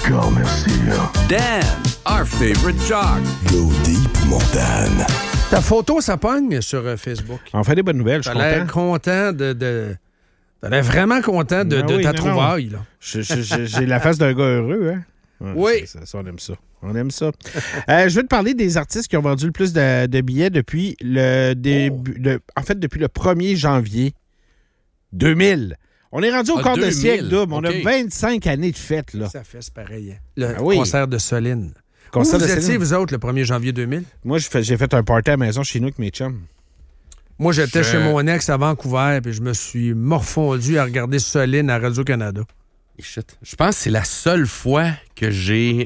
D'accord, merci. Dan, our favorite jock. Go deep, mon Dan. Ta photo, ça pogne sur Facebook. On fait des bonnes nouvelles, je suis T'as l'air content. content T'as l'air vraiment content de ta trouvaille, là. J'ai la face d'un gars heureux, hein? Ouais, Oui. Ça, on aime ça. On aime ça. Je vais te parler des artistes qui ont vendu le plus de billets depuis le début. Depuis le 1er janvier 2000. On est rendu au quart de siècle, Dom. On a 25 années de fête, là. Ça fait, c'est pareil. Hein? Le concert de Soline. Où Concert vous de étiez, Céline. vous autres, le 1er janvier 2000? Moi, j'ai fait un party à la maison chez nous avec mes chums. Moi, j'étais chez mon ex à Vancouver, puis je me suis morfondu à regarder Soline à Radio-Canada. Shit. Je pense que c'est la seule fois que j'ai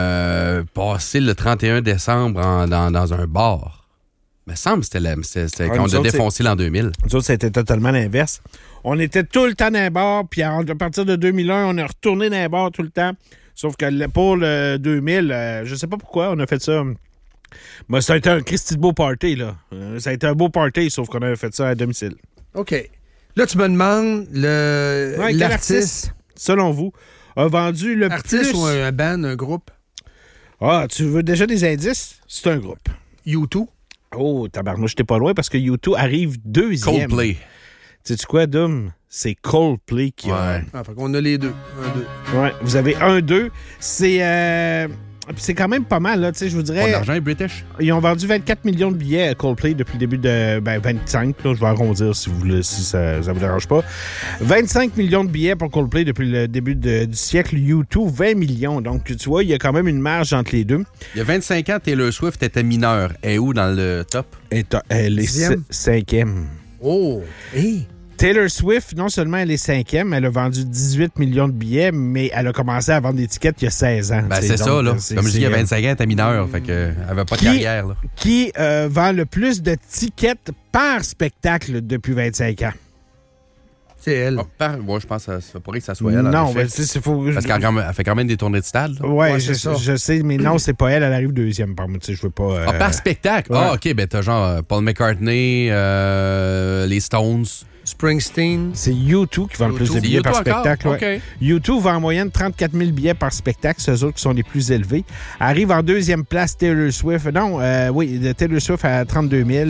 passé le 31 décembre dans un bar. Il me semble que c'était quand on a défoncé l'an 2000. Nous autres, c'était totalement l'inverse. On était tout le temps dans un bar, puis à partir de 2001, on est retourné dans un bar tout le temps. Sauf que pour le 2000, je sais pas pourquoi on a fait ça. Mais ça a été un Christy de beau party, là. Ça a été un beau party, sauf qu'on avait fait ça à domicile. OK. Là, tu me demandes Quel artiste, selon vous, a vendu le artiste plus... ou un band, un groupe? Ah, tu veux déjà des indices? C'est un groupe. U2? Oh, tabarnouche, t'es pas loin parce que U2 arrive deuxième. Coldplay. Sais-tu quoi, Dom? C'est Coldplay qui a... Ah, fait qu'on a les deux. 1, 2. Ouais, vous avez 1-2. C'est quand même pas mal, là. Tu sais, je vous dirais... Pas d'argent, British? Ils ont vendu 24 millions de billets à Coldplay depuis le début de... 25, là, je vais arrondir si ça vous dérange pas. 25 millions de billets pour Coldplay depuis le début du siècle. U2, 20 millions. Donc, tu vois, il y a quand même une marge entre les deux. Il y a 25 ans, Taylor Swift était mineure. Elle est où dans le top? Elle est cinquième. Oh! Hey! Taylor Swift, non seulement elle est cinquième, elle a vendu 18 millions de billets, mais elle a commencé à vendre des tickets il y a 16 ans. Ben, c'est ça, là. Comme je dis, il y a 25 ans, elle était mineure. Fait qu'elle avait pas de carrière, là. Qui vend le plus de tickets par spectacle depuis 25 ans? C'est elle. Moi, je pense que ça pourrait que ça soit elle. Non, mais c'est faux. Parce qu'elle fait quand même des tournées de stade. Ouais, c'est ça. Je sais, mais non, c'est pas elle. Elle arrive deuxième par moi. Tu sais, je veux pas. Par spectacle? Ouais. Ah, OK. Ben, t'as genre Paul McCartney, les Stones. Springsteen. C'est U2 qui vend le plus de billets par spectacle. Ouais. U2 vend en moyenne 34 000 billets par spectacle. C'est eux autres qui sont les plus élevés. Arrive en deuxième place Taylor Swift. Non, Taylor Swift à 32 000.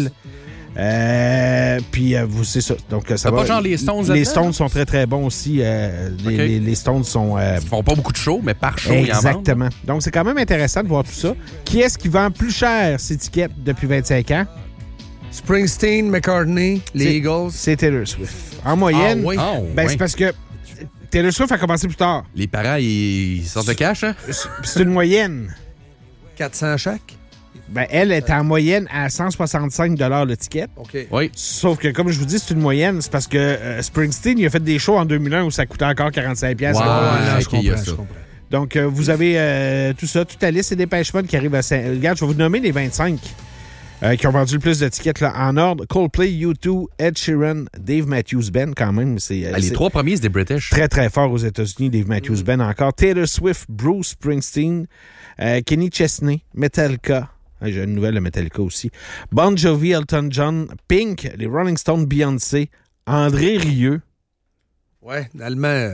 Puis, c'est ça. Donc, ça va. Pas genre les Stones? Les Stones sont très, très bons aussi. Les Stones sont... Ils font pas beaucoup de shows, mais par show, ils en vendent. Exactement. Donc, c'est quand même intéressant de voir tout ça. Qui est-ce qui vend plus cher ses tickets depuis 25 ans? Springsteen, McCartney, les Eagles. C'est Taylor Swift. En moyenne, c'est parce que Taylor Swift a commencé plus tard. Les parents, ils sortent de cash, hein? C'est une moyenne. 400 chaque? Elle est en moyenne à 165 $ le ticket. OK. Oui. Sauf que, comme je vous dis, c'est une moyenne. C'est parce que Springsteen, il a fait des shows en 2001 où ça coûtait encore 45 $. Je comprends. Donc, vous avez tout ça, toute la liste et Dépêche Mode qui arrive à... Regarde, je vais vous nommer les 25 qui ont vendu le plus de tickets là, en ordre. Coldplay, U2, Ed Sheeran, Dave Matthews Band, quand même. Les trois premiers, c'est des British. Très, très fort aux États-Unis, Dave Matthews Band encore. Taylor Swift, Bruce Springsteen, Kenny Chesney, Metallica. J'ai une nouvelle de Metallica aussi. Bon Jovi, Elton John, Pink, les Rolling Stones, Beyoncé, André Rieu. Ouais, l'Allemand.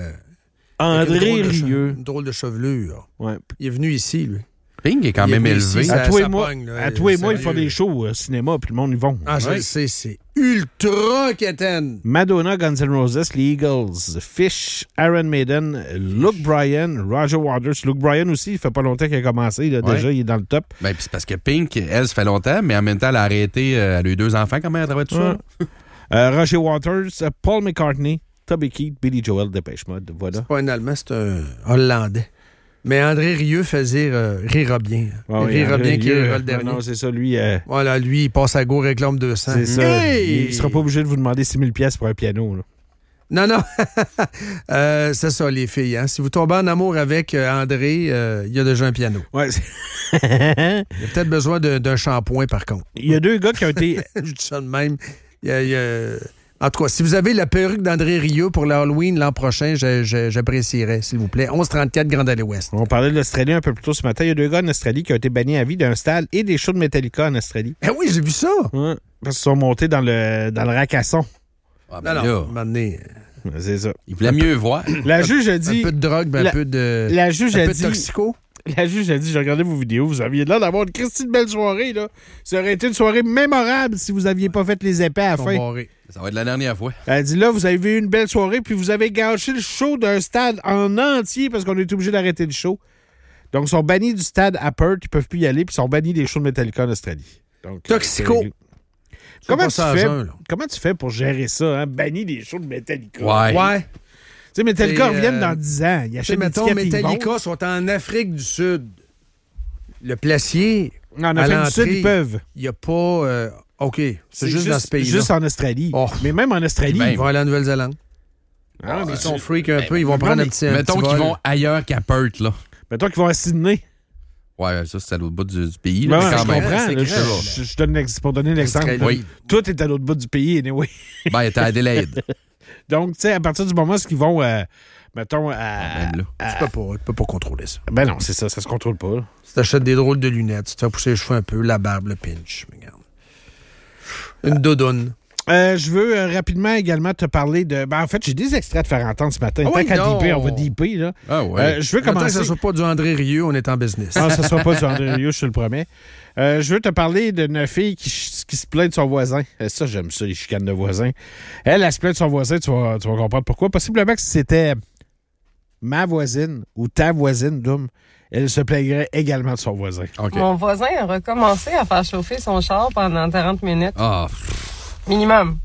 André Rieu. Une drôle de chevelure. Ouais. Il est venu ici, lui. Pink est quand même élevé. À tous les mois, ils font des shows au cinéma, puis le monde y va. Ah, je le sais, c'est ultra quétaine. Madonna, Guns N' Roses, les Eagles, Fish, Iron Maiden, Luke Bryan, Roger Waters. Luke Bryan aussi, il fait pas longtemps qu'il a commencé. Là, déjà, il est dans le top. Ben, c'est parce que Pink, elle, ça fait longtemps, mais en même temps, elle a arrêté. Elle a eu 2 enfants quand même à travers tout ça. Roger Waters, Paul McCartney, Toby Keith, Billy Joel, Dépêche Mode. Voilà. C'est pas un Allemand, c'est un Hollandais. Mais André Rieu faisait rira bien. Rira bien qui rira le dernier. Non, c'est ça, lui. Voilà, lui, il passe à go, réclame 200. C'est ça. Hey! Il sera pas obligé de vous demander 6 000 $ pour un piano. Là. Non. C'est ça, les filles. Hein? Si vous tombez en amour avec André, il y a déjà un piano. Ouais. Il y a peut-être besoin d'un shampoing, par contre. Il y a 2 gars qui ont été... Je dis ça de même. En tout cas, si vous avez la perruque d'André Rieu pour l'Halloween l'an prochain, j'apprécierais, s'il vous plaît. 1134 Grande Allée Ouest. On parlait de l'Australie un peu plus tôt ce matin. Il y a 2 gars en Australie qui ont été bannis à vie d'un stade et des shows de Metallica en Australie. Ah oui, j'ai vu ça. Ouais, parce qu'ils sont montés dans le racasson. Ah, ben non, maintenant, C'est ça. Il voulait mieux voir. La juge a dit... Un peu de drogue, un peu de... La juge a dit... toxico. La juge a dit, j'ai regardé vos vidéos, vous aviez l'air d'avoir une Christine belle soirée, là. Ça aurait été une soirée mémorable si vous aviez pas fait les épais à la fin. Ça va être la dernière fois. Elle dit, là, vous avez eu une belle soirée, puis vous avez gâché le show d'un stade en entier parce qu'on est obligé d'arrêter le show. Donc, ils sont bannis du stade à Perth, ils peuvent plus y aller, puis ils sont bannis des shows de Metallica en Australie. Donc, toxico. Comment tu fais pour gérer ça, hein? Banni des shows de Metallica. Ouais. Tu sais, Metallica reviennent dans 10 ans. Ils achètent mettons, Metallica sont en Afrique du Sud. Le placier, en Afrique du Sud, ils peuvent. Il n'y a pas... OK, c'est juste dans ce pays-là. Juste en Australie. Oh. Mais même en Australie... Ils vont aller en Nouvelle-Zélande. Ils sont freaks un peu. Ils vont prendre un petit Mettons qu'ils vont ailleurs qu'à Perth, là. Mettons qu'ils vont à Sydney. Ouais, ça, c'est à l'autre bout du pays. Là, quand je même. comprends. Je donne pour donner l'exemple. Oui. Tout est à l'autre bout du pays, anyway. Ben, il était à Adelaide. Donc, tu sais, à partir du moment où ils vont, mettons, tu peux pas contrôler ça. Ben non, c'est ça se contrôle pas. Là. Si t'achètes des drôles de lunettes, tu te fais pousser les cheveux un peu, la barbe, le pinch. Regarde. Une doudoune. Je veux rapidement également te parler de... Ben, en fait, j'ai des extraits de faire entendre ce matin. Tant qu'à deeper, on va deeper, là. Ah ouais. Je veux commencer... que ça ne soit pas du André Rieu, on est en business. Non, ça ne sera pas du André Rieu, je te le promets. Je veux te parler d'une fille qui se plaint de son voisin. Ça, j'aime ça, les chicanes de voisins. Elle se plaint de son voisin, tu vas comprendre pourquoi. Possiblement que si c'était ma voisine ou ta voisine, Doom, elle se plaindrait également de son voisin. Okay. Mon voisin a recommencé à faire chauffer son char pendant 40 minutes. Ah. Minimum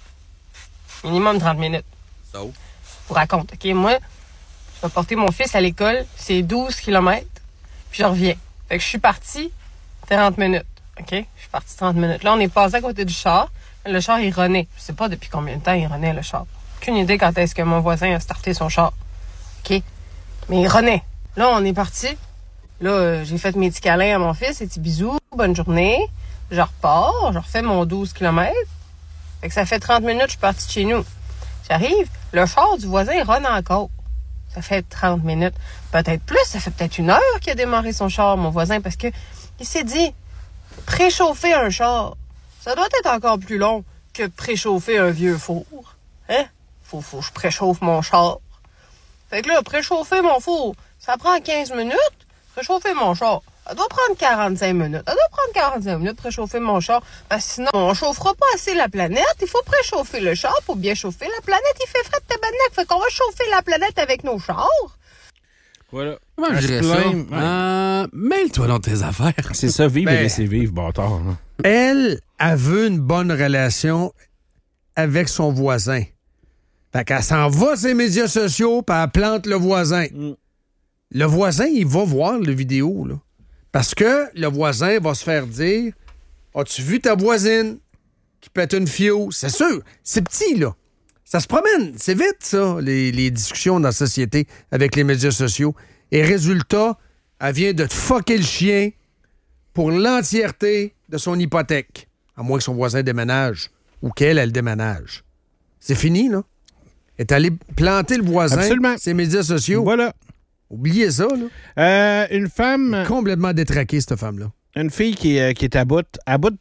30 minutes. Ça. Je vous raconte. OK, moi, je vais porter mon fils à l'école. C'est 12 km. Puis je reviens. Fait que je suis partie 30 minutes. OK? Je suis partie 30 minutes. Là, on est passé à côté du char. Le char, il renaît. Je sais pas depuis combien de temps il renaît, le char. Aucune idée quand est-ce que mon voisin a starté son char. OK? Mais il renaît. Là, on est parti. Là, j'ai fait mes petits câlins à mon fils. Des petits bisous. Bonne journée. Je repars. Je refais mon 12 km. Fait que ça fait 30 minutes, je suis partie de chez nous. J'arrive, le char du voisin, il run encore. Ça fait 30 minutes. Peut-être plus, ça fait peut-être 1 heure qu'il a démarré son char, mon voisin, parce que il s'est dit, préchauffer un char, ça doit être encore plus long que préchauffer un vieux four. Hein? Faut que je préchauffe mon char. Fait que là, préchauffer mon four, ça prend 15 minutes. Préchauffer mon char, ça doit prendre 45 minutes. Ça doit prendre 45 minutes de préchauffer mon char. Parce que sinon, on chauffera pas assez la planète. Il faut préchauffer le char pour bien chauffer la planète. Il fait frais de tabarnak. Fait qu'on va chauffer la planète avec nos chars. Voilà. Comment je dirais ça? Mêle-toi dans tes affaires. C'est ça, vivre et laisser vivre, bâtard. Hein. Elle veut une bonne relation avec son voisin. Fait qu'elle s'en va sur les médias sociaux puis elle plante le voisin. Le voisin, il va voir le vidéo, là. Parce que le voisin va se faire dire « As-tu vu ta voisine qui pète une fio? » C'est sûr, c'est petit, là. Ça se promène, c'est vite, ça, les discussions dans la société avec les médias sociaux. Et résultat, elle vient de te fucker le chien pour l'entièreté de son hypothèque. À moins que son voisin déménage ou qu'elle, elle déménage. C'est fini, là. Elle est allée planter le voisin, absolument, ses médias sociaux. Voilà. Oubliez ça, là. Une femme... Complètement détraquée, cette femme-là. Une fille qui est à bout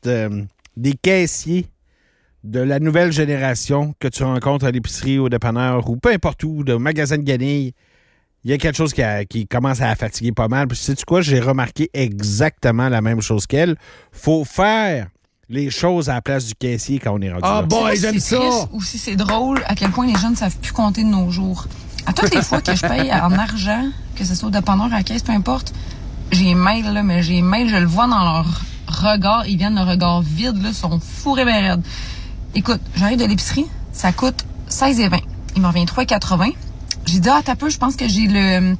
des caissiers de la nouvelle génération que tu rencontres à l'épicerie, au dépanneur ou peu importe où, de magasin de guenilles. Il y a quelque chose qui commence à la fatiguer pas mal. Puis sais-tu quoi? J'ai remarqué exactement la même chose qu'elle. Faut faire les choses à la place du caissier quand on est rendu là. Ah boy, j'aime ça! Ou si c'est drôle à quel point les jeunes ne savent plus compter de nos jours. À toutes les fois que je paye en argent, que ce soit au dépanneur, à la caisse, peu importe, j'ai mail, là, mais j'ai mail, je le vois dans leur regard. Ils viennent le regard vide, là, sont fourrés ben raides. Écoute, j'arrive de l'épicerie, ça coûte 16,20. Il m'en revient 3,80. J'ai dit, t'as peu, je pense que j'ai le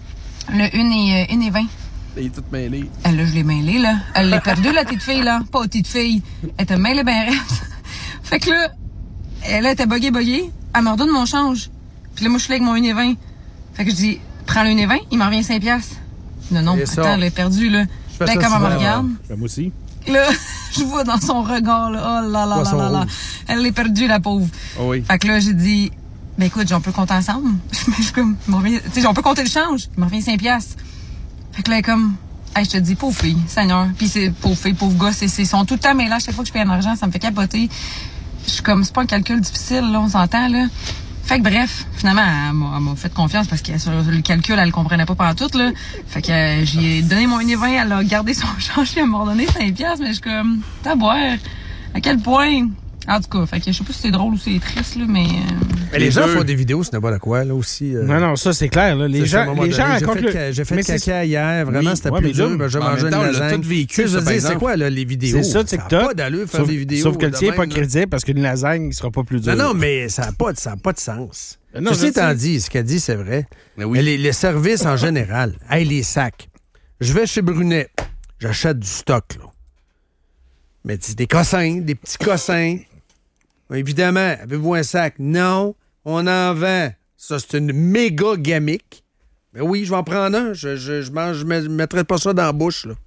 1,20. Il est tout mêlé. Elle, là, je l'ai mêlé, là. Elle l'a perdu, la petite fille, là. Pas petite fille. Elle était mêlée ben raide. Fait que là, elle était buggée. Elle me redonne mon change. Puis là, moi, je suis là avec mon 1,20. Fait que je dis, prends le 1,20, il m'en revient 5 piastres. Non, attends, elle est perdue, là. Là, comme elle me regarde. Moi aussi. Là, je vois dans son regard, là, oh là là là là. Elle est perdue, la pauvre. Oh oui. Fait que là, j'ai dit, ben écoute, on peut compter ensemble. Je suis comme, tu sais, on peut compter le change. Il m'en revient 5 piastres. Fait que là, comme, hey, je te dis, pauvre fille, Seigneur. Puis c'est pauvre fille, pauvre gars, ils sont tout le temps mêlés. Chaque fois que je paye un argent, ça me fait capoter. Je suis comme, c'est pas un calcul difficile, là, on s'entend, là. Fait que bref, finalement, elle m'a fait confiance parce que sur le calcul, elle le comprenait pas partout, là. Fait que j'ai donné mon 1,20, elle a gardé son change, puis elle m'a redonné 5$, mais je suis comme, t'as boire. À quel point? En tout cas, fait que je sais pas si c'est drôle ou c'est triste, là, mais... les gens font des vidéos, ce n'est pas de quoi, là, aussi. Non, ça, c'est clair, là. Les gens racontent J'ai fait caca hier, vraiment, c'était plus dur. J'ai mangé une lasagne. Tout vécu, c'est quoi, là, les vidéos? C'est ça, TikTok. Ça n'a pas d'allure faire des vidéos. Sauf que le tien n'est pas crédible parce qu'une lasagne ne sera pas plus dure. Non, mais ça n'a pas de sens. Non, Ceci étant dit, ce qu'elle dit, c'est vrai. Mais oui. Les services en général, les sacs. Je vais chez Brunet, j'achète du stock, là. Mais des cossins, des petits cossins. Évidemment, avez-vous un sac? Non, on en vend. Ça, c'est une méga gamique. Mais oui, je vais en prendre un. Je mettrai pas ça dans la bouche, là.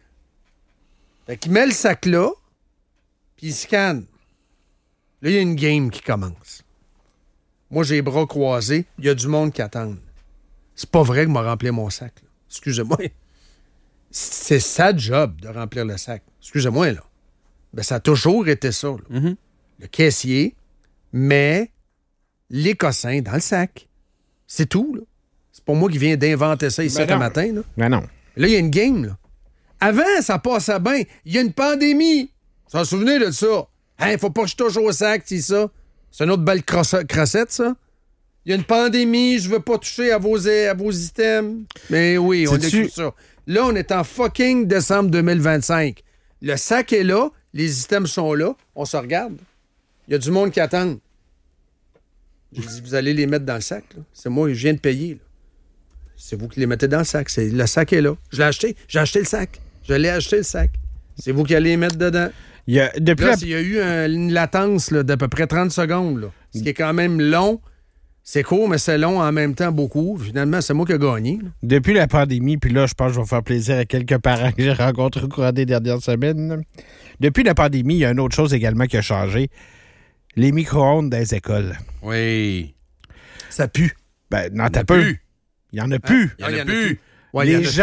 Fait qu'il met le sac là, puis il scanne. Là, il y a une game qui commence. Moi, j'ai les bras croisés. Il y a du monde qui attend. C'est pas vrai que m'a rempli mon sac, là. Excusez-moi. C'est sa job de remplir le sac. Excusez-moi, là. Ben, ça a toujours été ça, là. Mm-hmm. Le caissier met les cossins dans le sac. C'est tout, là. C'est pas moi qui viens d'inventer ça ici le matin, là. Ben non. Là, il y a une game, là. Avant, ça passait bien. Il y a une pandémie. Vous vous souvenez de ça? Hein, faut pas que je touche au sac, c'est ça. C'est une autre belle crossette, ça. Il y a une pandémie, je veux pas toucher à vos items. Mais oui, on a cru ça. Là, on est en fucking décembre 2025. Le sac est là, les items sont là, on se regarde. Il y a du monde qui attend. J'ai dit, vous allez les mettre dans le sac, là. C'est moi, je viens de payer, là. C'est vous qui les mettez dans le sac. Le sac est là. Je l'ai acheté. J'ai acheté le sac. Je l'ai acheté, le sac. C'est vous qui allez les mettre dedans. Il y a eu une latence là, d'à peu près 30 secondes. Là, ce qui est quand même long. C'est court, mais c'est long en même temps beaucoup. Finalement, c'est moi qui ai gagné. Là. Depuis la pandémie, puis là, je pense que je vais faire plaisir à quelques parents que j'ai rencontrés au cours des dernières semaines. Là. Depuis la pandémie, il y a une autre chose également qui a changé. Les micro-ondes des écoles. Oui. Ça pue. Ben, non, t'as peu. Il y en a plus. Il y en a plus. Ouais,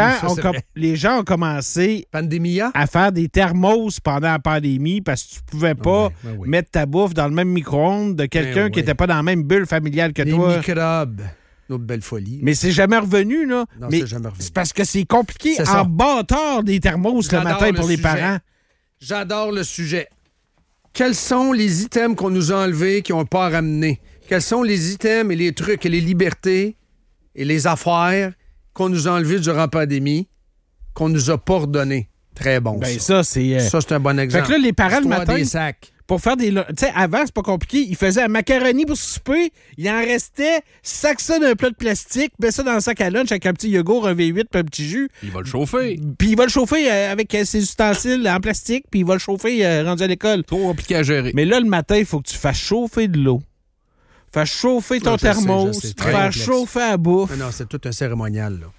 les gens ont commencé Pandémia? à faire des thermos pendant la pandémie parce que tu pouvais pas mettre ta bouffe dans le même micro-ondes de quelqu'un qui n'était pas dans la même bulle familiale que toi. Les microbes. Notre belle folie. Mais c'est jamais revenu, là. Non, mais c'est jamais revenu. C'est parce que c'est compliqué C'est en ça. bâtard des thermos le matin pour les parents. J'adore le sujet. Quels sont les items qu'on nous a enlevés qui n'ont pas ramené? Quels sont les items et les trucs et les libertés et les affaires qu'on nous a enlevés durant la pandémie, qu'on nous a pas redonné? Très bon, Ben ça. ça, c'est... Ça, c'est un bon exemple. Fait que là, les parents, le Histoire matin, des sacs. pour faire des... Tu sais, avant, c'est pas compliqué. Ils faisaient un macaroni pour souper. Il en restait, sac ça d'un plat de plastique, mets ça dans le sac à lunch avec un petit yogourt, un V8 puis un petit jus. Il va le chauffer. Puis il va le chauffer avec ses ustensiles en plastique, puis il va le chauffer rendu à l'école. Trop compliqué à gérer. Mais là, le matin, il faut que tu fasses chauffer de l'eau. Fasses chauffer ton Je sais, thermos, très fasses complexe. chauffer la bouffe. Non, c'est tout un cérémonial, là.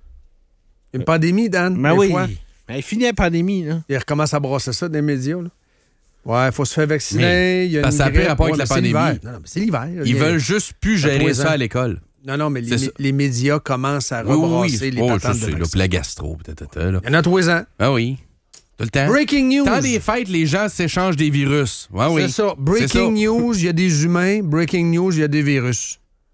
Une pandémie, Dan, Ben des oui. fois. Ben, il finit la pandémie, là. Ils recommencent à brasser ça dans les médias, là. Ouais, il faut se faire vacciner. Il y a parce une que ça a plus grippe. rapport avec Ouais, la mais c'est pandémie. l'hiver. Non, mais c'est l'hiver. Ils veulent juste plus gérer 3 ça ans. à l'école. Non, mais C'est ça. les médias commencent à rebrasser les Oh, patentes je de sais, là, vaccins. puis la gastro, peut-être. Là. Il y en a 3 ans. Ah oui. Tout le temps. Breaking news. Tant des fêtes, les gens s'échangent des virus. Ah oui. C'est ça. C'est Breaking ça. news, il y a des humains. Breaking news, il y a des virus.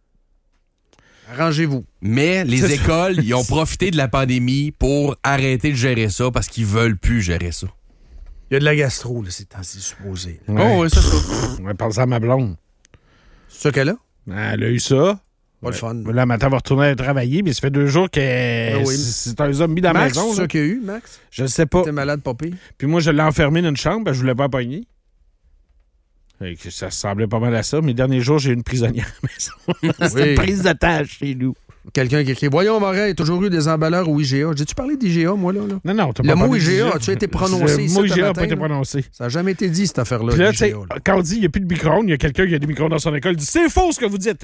Arrangez-vous. Mais les écoles, ils ont profité de la pandémie pour arrêter de gérer ça parce qu'ils veulent plus gérer ça. Il y a de la gastro, là, c'est ainsi supposé. là. Oh, oui, ça. On va penser à ma blonde. C'est ça qu'elle a? Elle a eu ça. Pas le fun. Là, maintenant, elle va retourner travailler, mais ça fait 2 jours que oui. c'est un zombie dans la Max, maison. c'est là. ça qu'il y a eu, Max? Je ne sais pas. T'es malade, papy? Puis moi, je l'ai enfermé dans une chambre, parce que je voulais pas pogner. Et que ça ressemblait pas mal à ça. Mes derniers jours, j'ai eu une prisonnière à la maison. C'était une prise d'otage chez nous. Quelqu'un qui écrit « Voyons, Morin, il y a toujours eu des emballeurs au IGA. » J'ai-tu parlé d'IGA, moi, là? Non, t'as Le pas mot parlé IGA, d'IGA. as-tu été prononcé Le ici mot ce IGA n'a matin, pas été là? prononcé. Ça n'a jamais été dit, cette affaire-là. Puis là, tu sais, l'IGA, là. quand on dit qu'il n'y a plus de micro-ondes, il y a quelqu'un qui a des micro-ondes dans son école qui dit « C'est faux ce que vous dites! »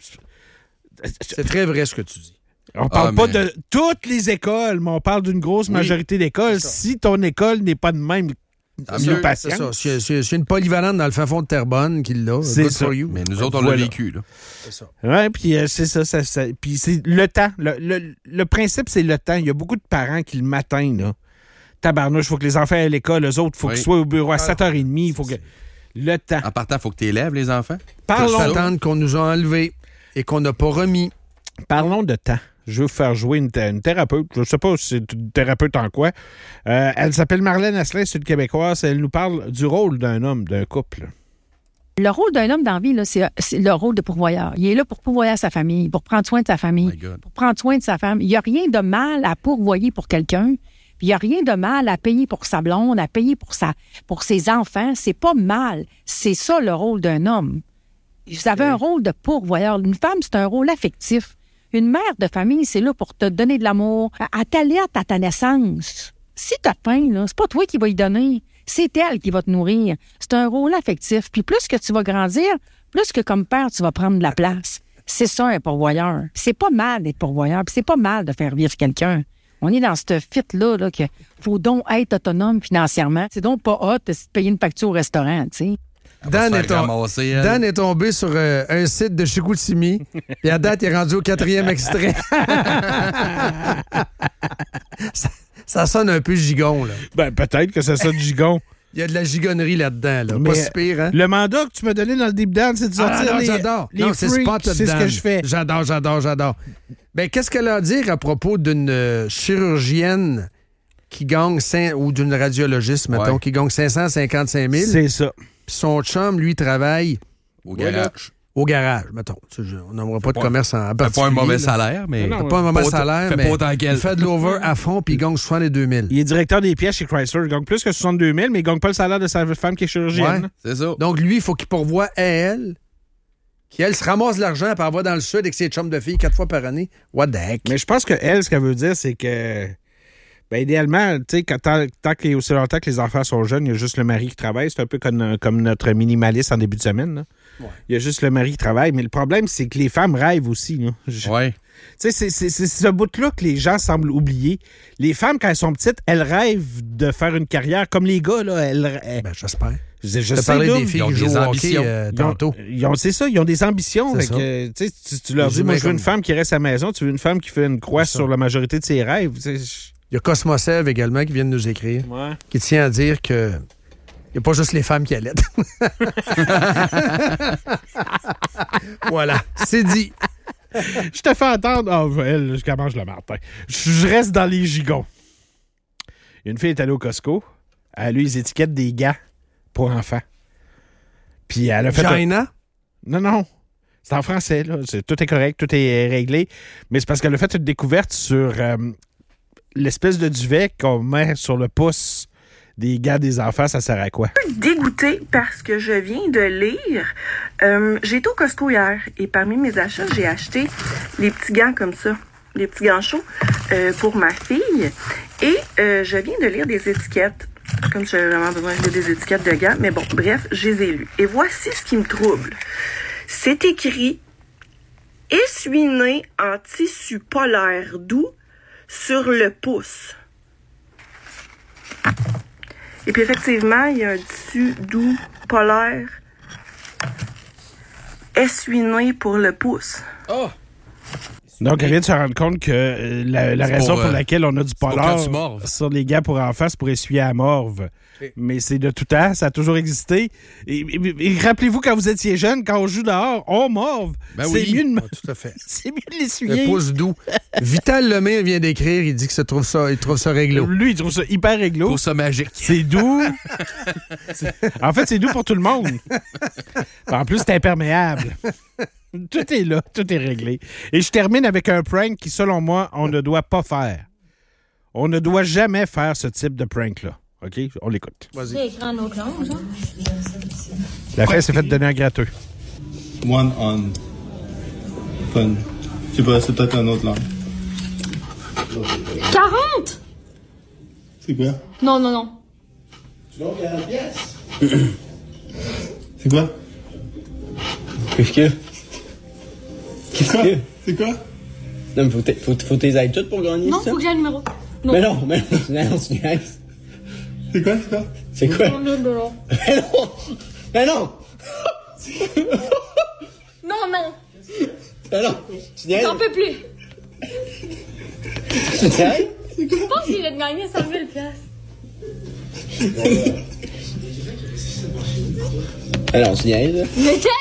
C'est très vrai ce que tu dis. On parle pas mais- de toutes les écoles, mais on parle d'une grosse majorité d'écoles. c'est ça. Si ton école n'est pas de même, C'est mieux ça, patience. c'est ça. C'est une polyvalente dans le fin fond de Terrebonne qui l'a. C'est Good ça. for you. Mais nous autres, on l'a Voilà. vécu. Là. C'est ça. Ouais, puis c'est ça, puis c'est le temps. Le principe, c'est le temps. Il y a beaucoup de parents qui, le matin, là, tabarnouche, il faut que les enfants aient à l'école, eux autres, il faut Oui. qu'ils soient au bureau à Alors, 7h30, il faut que... Le temps. En partant, il faut que tu élèves les enfants. Parlons Attendre qu'on nous a enlevés et qu'on n'a pas remis. Parlons de temps. Je vais vous faire jouer une thérapeute. Je ne sais pas si c'est une thérapeute en quoi. Elle s'appelle Marlène Asselin, c'est une Québécoise. Elle nous parle du rôle d'un homme, d'un couple. Le rôle d'un homme dans la vie, là, c'est le rôle de pourvoyeur. Il est là pour pourvoyer sa famille, pour prendre soin de sa famille, pour prendre soin de sa femme. Il n'y a rien de mal à pourvoyer pour quelqu'un. Puis il n'y a rien de mal à payer pour sa blonde, à payer pour ses enfants. C'est pas mal. C'est ça le rôle d'un homme. Vous avez un rôle de pourvoyeur. Une femme, c'est un rôle affectif. Une mère de famille, c'est là pour te donner de l'amour. Elle t'allaite à ta naissance. Si t'as faim, là, c'est pas toi qui vas y donner. C'est elle qui va te nourrir. C'est un rôle affectif. Puis plus que tu vas grandir, plus que comme père, tu vas prendre de la place. C'est ça, un pourvoyeur. C'est pas mal d'être pourvoyeur. Puis c'est pas mal de faire vivre quelqu'un. On est dans cette fit-là, là, que faut donc être autonome financièrement. C'est donc pas hot de payer une facture au restaurant, tu sais. Dan est tombé sur un site de Chicoutimi, puis à date, il est rendu au 4e extrait. ça sonne un peu gigon, là. Ben, peut-être que ça sonne gigon. Il y a de la gigonnerie là-dedans, là. Pas si pire, hein? Le mandat que tu m'as donné dans le Deep Dan, c'est de sortir les j'adore. Les non, c'est freaks, Spotted c'est Dan. ce que je fais. J'adore. Ben, qu'est-ce qu'elle a à dire à propos d'une chirurgienne qui gagne, ou d'une radiologiste, mettons, qui gagne 555 000? C'est ça. Puis son chum, lui, travaille au garage. Au garage, mettons. On n'aimera pas de commerce en particulier. Pas un mauvais salaire, mais... Pas un mauvais salaire, mais il fait de l'over à fond, puis il gagne 62 000. Il est directeur des pièces chez Chrysler. Il gagne plus que 62 000, mais il gagne pas le salaire de sa femme qui est chirurgienne. Ouais, c'est ça. Donc, lui, il faut qu'il pourvoie à elle, qu'elle se ramasse l'argent, puis elle va dans le sud avec ses chums de filles 4 fois par année. What the heck? Mais je pense que elle, ce qu'elle veut dire, c'est que... Ben, idéalement, tu sais, tant qu'il y a aussi longtemps que les enfants sont jeunes, il y a juste le mari qui travaille. C'est un peu comme notre minimaliste en début de semaine. Là. Ouais. Il y a juste le mari qui travaille. Mais le problème, c'est que les femmes rêvent aussi. Là. Ouais. Tu sais, c'est ce bout-là que les gens semblent oublier. Les femmes, quand elles sont petites, elles rêvent de faire une carrière comme les gars. Là, ben, j'espère. Je sais parler des filles qui jouent au hockey tantôt. C'est ça, ils ont des ambitions. Tu leur dis, moi, je veux une femme qui reste à la maison. Tu veux une femme qui fait une croix sur la majorité de ses rêves. Il y a Cosmosev également qui vient de nous écrire, qui tient à dire que il n'y a pas juste les femmes qui allaitent. Voilà, c'est dit. Je te fais entendre. Oh, elle, je mange le matin. Je reste dans les gigons. Une fille est allée au Costco. Elle a lu les étiquettes des gants pour enfants. Puis elle a fait. China? Non. C'est en français, là. Tout est correct, tout est réglé. Mais c'est parce qu'elle a fait une découverte sur l'espèce de duvet qu'on met sur le pouce des gants des enfants. Ça sert à quoi? Je suis dégoûtée parce que je viens de lire. J'ai été au Costco hier et parmi mes achats, j'ai acheté les petits gants comme ça, les petits gants chauds pour ma fille. Et je viens de lire des étiquettes. Comme si j'avais vraiment besoin de lire des étiquettes de gants. Mais bon, bref, je les ai lues. Et voici ce qui me trouble. C'est écrit « Essuie-nez en tissu polaire doux sur le pouce ». Et puis effectivement, il y a un tissu doux polaire essuie-nez pour le pouce. Oh! Donc, elle vient de se rendre compte que la raison pour laquelle on a du polaire sur les gants pour enfants, c'est pour essuyer à morve. Okay. Mais c'est de tout temps, ça a toujours existé. Et rappelez-vous, quand vous étiez jeune, quand on joue dehors, on morve. Ben c'est mieux de... tout à fait. C'est mieux de l'essuyer. Le pouce doux. Vital Lemay vient d'écrire, il dit que il trouve ça réglo. Lui, il trouve ça hyper réglo. Trouve ça magique. C'est doux. En fait, c'est doux pour tout le monde. En plus, c'est imperméable. Tout est là, tout est réglé. Et je termine avec un prank qui, selon moi, on ne doit pas faire. On ne doit jamais faire ce type de prank-là. OK? On l'écoute. Vas-y. La fille s'est fait donner un gratteux. One on fun. Je sais pas, c'est peut-être un autre langue. 40! C'est quoi? Non. Tu l'as regardé la pièce? C'est quoi? Qu'est-ce que? C'est quoi? Non, mais faut tes aides toutes pour gagner. Non, ça? faut que j'ai le numéro. Non. Mais non, tu niaises. C'est quoi? C'est quoi? Non. Mais non! Non. Mais non! Tu niaises? J'en peux plus. Tu niaises? Je pense qu'il a gagné 100 000 $. Ben non, tu niaises, là. Mais check!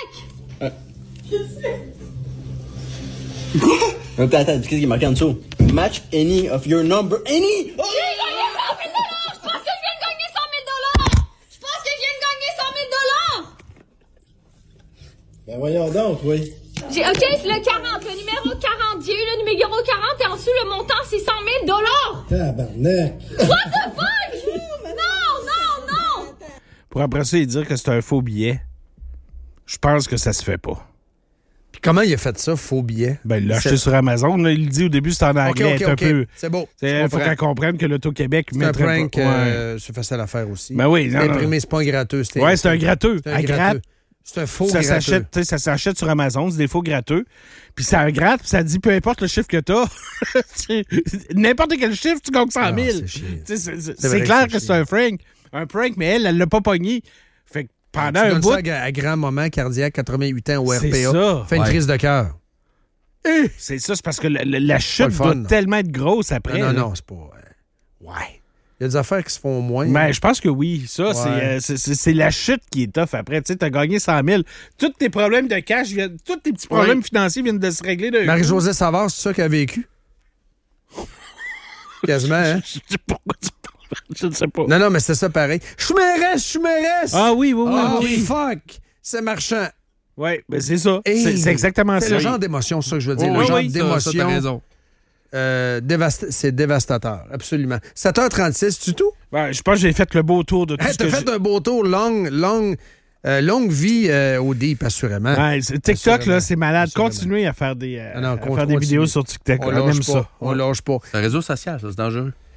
Attends, qu'est-ce qui est marqué en dessous? Match any of your number. Any! Oh! J'ai gagné 100 000 $! Je pense que je viens de gagner 100 000 $! Je pense que je viens de gagner 100 000 $! Ben voyons donc, oui. OK, c'est le 40, le numéro 40. J'ai eu le numéro 40 et en dessous, le montant, c'est 100 000 $! Tabarnak! What the fuck? Non! Pour après ça, dire que c'est un faux billet, je pense que ça se fait pas. Puis comment il a fait ça, faux billet? Ben, il l'a acheté sur Amazon. Là, il dit au début, c'est en anglais. OK. Un peu. C'est beau. Il faut qu'elle comprenne que l'Auto-Québec C'est un mettrait prank, pas. c'est facile à faire aussi. Ben oui, non, Imprimé, c'est pas un gratteux. Ouais, c'est un gratteux. C'est un Elle gratte. gratteux. C'est un faux Ça gratteux. ça s'achète sur Amazon, c'est des faux gratteux. Puis ça gratte, puis ça dit peu importe le chiffre que t'as. N'importe quel chiffre, tu gagnes 100 000. C'est clair que c'est un prank. Un prank, mais elle l'a pas pogné. Fait que pendant un bout. Ça à grand moment cardiaque, 88 ans au RPA. C'est ça. Fait une crise de cœur. C'est ça, c'est parce que la chute doit tellement être grosse après. Non, c'est pas. Ouais. Il y a des affaires qui se font moins. Mais je pense que oui. Ça, c'est la chute qui est tough après. Tu sais, t'as gagné 100 000. Tous tes problèmes de cash, tous tes petits problèmes financiers viennent de se régler d'un coup. Marie-Josée Savard, c'est ça qu'elle a vécu? Quasiment, hein? Je sais pas pourquoi tu parles. Je ne sais pas. Non, mais c'est ça pareil. Je suis mairesse! Ah oui. Fuck! C'est marchand. Oui, ben c'est ça. C'est exactement ça. C'est le genre d'émotion, c'est ça que je veux dire. Le genre d'émotion. Ça, t'as raison. C'est dévastateur, absolument. 7h36, tu tout? Ben, je pense que j'ai fait le beau tour de tout ce que t'as fait un beau tour, longue vie au Deep, assurément. Ouais, TikTok, là, c'est malade. Continuez à faire des vidéos sur TikTok. On aime ça. On lâche pas. C'est un réseau social, ça, c'est dangereux.